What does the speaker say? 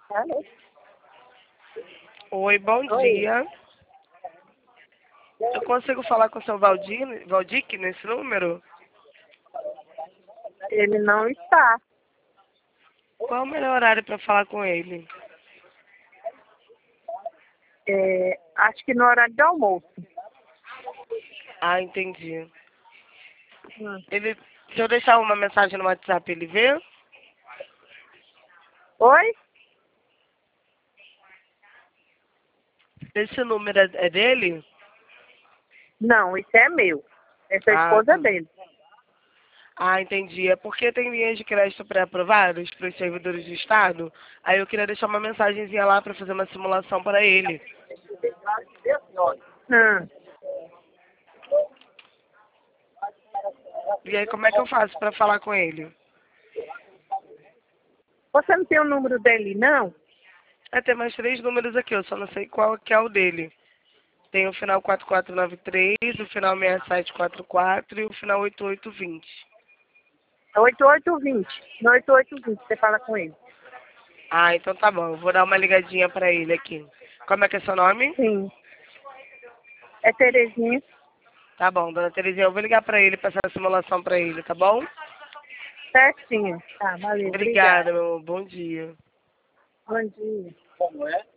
Alô? Oi, bom Oi. dia. Eu consigo falar com o seu Valdic nesse número? Ele não está. Qual o melhor horário para falar com ele? Acho que no horário de almoço. Ah, entendi. Hum. Se eu deixar uma mensagem no WhatsApp, ele vê? Oi? Esse número é dele? Não, isso é meu. Essa é a Ah, esposa tá. dele. Ah, entendi. É porque tem linhas de crédito pré-aprovadas para os servidores do Estado. Aí eu queria deixar uma mensagenzinha lá para fazer uma simulação para ele. Hum. E aí, como é que eu faço para falar com ele? Você não tem o número dele, não? Tem mais 3 números aqui, eu só não sei qual que é o dele. Tem o final 4493, o final 6744 e o final 8820. 8820. No 8820 você fala com ele. Ah, então tá bom. Eu vou dar uma ligadinha pra ele aqui. Como é que é seu nome? Sim. É Terezinha. Tá bom, dona Terezinha, eu vou ligar pra ele, passar a simulação pra ele, tá bom? Certinho. Tá, valeu. Obrigada. Obrigada, meu. Bom dia. Bom dia.